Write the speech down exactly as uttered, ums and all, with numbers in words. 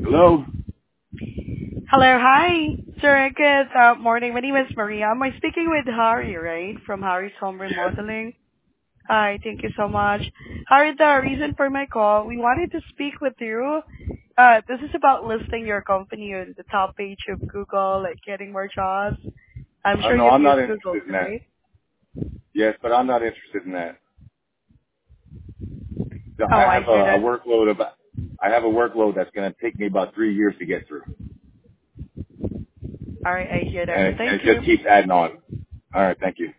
Hello? Hello, hi, sir. Good uh, morning. My name is Maria. Am I speaking with Harry, right, from Harry's Home Yes. Remodeling? Hi, thank you so much. Harry, the reason for my call, we wanted to speak with you. Uh, this is about listing your company on the top page of Google, like getting more jobs. I'm Uh, sure no, you've I'm not used Google, interested in that. right? Yes, but I'm not interested in that. So Oh, I I have hear a, a that. workload of, I have a workload that's going to take me about three years to get through. All right, I hear that. And it, and Thank it you. just keeps adding on. All right, thank you.